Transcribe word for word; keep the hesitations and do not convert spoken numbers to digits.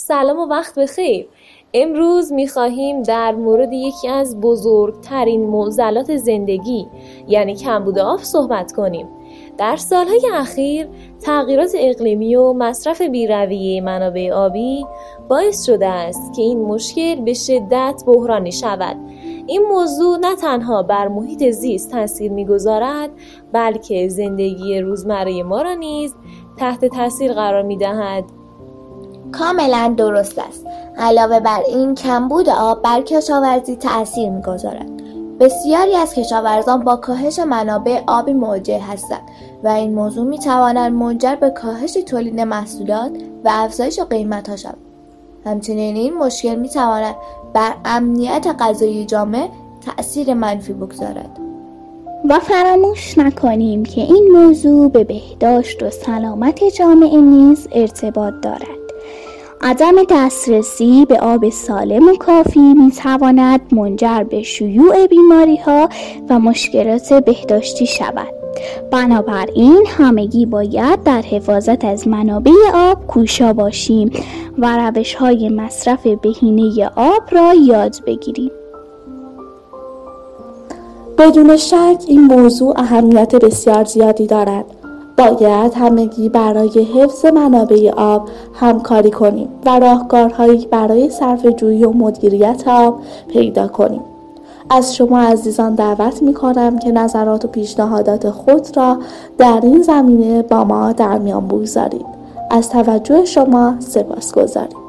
سلام و وقت بخیر. امروز می‌خواهیم در مورد یکی از بزرگترین معضلات زندگی یعنی کمبود آب صحبت کنیم. در سالهای اخیر تغییرات اقلیمی و مصرف بی‌رویه منابع آبی باعث شده است که این مشکل به شدت بحرانی شود. این موضوع نه تنها بر محیط زیست تاثیر می‌گذارد بلکه زندگی روزمره ما را نیز تحت تاثیر قرار می‌دهد. کاملا درست است. علاوه بر این کمبود آب بر کشاورزی تأثیر می‌گذارد. بسیاری از کشاورزان با کاهش منابع آبی مواجه هستند و این موضوع می‌تواند منجر به کاهش تولید محصولات و افزایش قیمت‌ها شود. همچنین این مشکل می‌تواند بر امنیت غذایی جامعه تأثیر منفی بگذارد. و فراموش نکنیم که این موضوع به بهداشت و سلامت جامعه نیز ارتباط دارد. عدم دسترسی به آب سالم و کافی می‌تواند منجر به شیوع بیماری‌ها و مشکلات بهداشتی شود. بنابراین همگی باید در حفاظت از منابع آب کوشا باشیم و روش‌های مصرف بهینه آب را یاد بگیریم. بدون شک این موضوع اهمیت بسیار زیادی دارد. باید همگی برای حفظ منابع آب همکاری کنیم و راهکارهایی برای صرفه‌جویی و مدیریت آب پیدا کنیم. از شما عزیزان دعوت می‌کنم که نظرات و پیشنهادات خود را در این زمینه با ما در میان بگذارید. از توجه شما سپاسگزاریم.